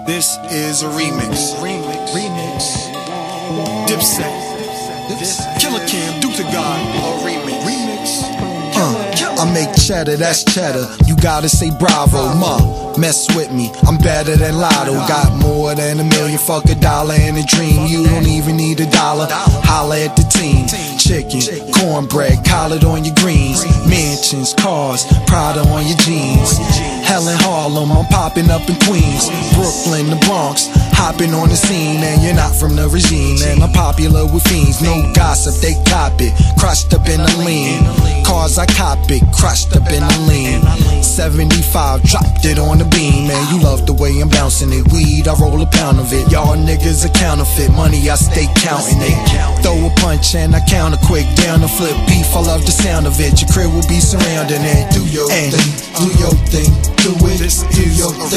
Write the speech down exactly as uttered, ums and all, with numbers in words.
This is a remix. Remix. Remix. Dipset. Killer Cam, Duke to God. A remix. Remix. Uh, I make cheddar, that's cheddar. You gotta say bravo, ma. Mess with me, I'm better than Lotto. Got more than a million, fuck a dollar and a dream. You don't even need a dollar. Holla at the team. Chicken, cornbread, collard on your greens. Mansions, cars, Prada on your jeans. Hell in Harlem, I'm popping up in Queens. Brooklyn, the Bronx, hopping on the scene. And you're not from the regime, and I'm popular with fiends. No gossip, they cop it, crushed up in a lean. Cars I cop it, crushed up in a lean. Seventy-five, dropped it on the beam. Man, you love the way I'm bouncing it. Weed, I roll a pound of it. Y'all niggas are counterfeit, money I stay counting it. Throw a punch and I counter quick. Down the flip beef, I love the sound of it. Your crib will be surrounding it. Do your thing, do your thing, do it, do your thing.